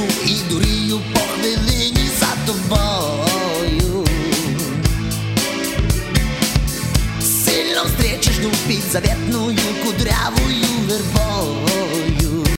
и дори упохвилени за тобою. Силно встречаш любить заветную кудрявую вербою.